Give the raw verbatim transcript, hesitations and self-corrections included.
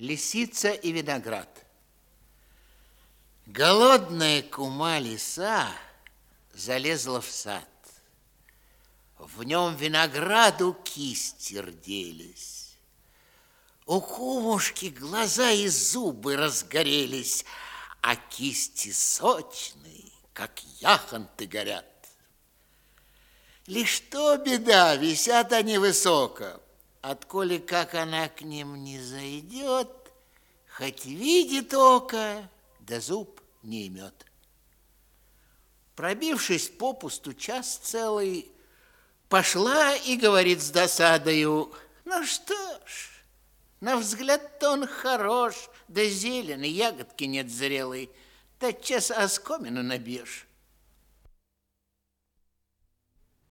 Лисица и виноград. Голодная кума лиса залезла в сад. В нем винограду кисти рделись. У кумушки глаза и зубы разгорелись, а кисти сочные, как яхонты, горят. Лишь то беда, висят они высоко. Отколи как она к ним не зайдет, хоть видит око, да зуб не имет. Пробившись попусту час целый, пошла и говорит с досадою: ну что ж, на взгляд-то он хорош, да зеленый, ягодки нет зрелой, тотчас оскомину набьешь.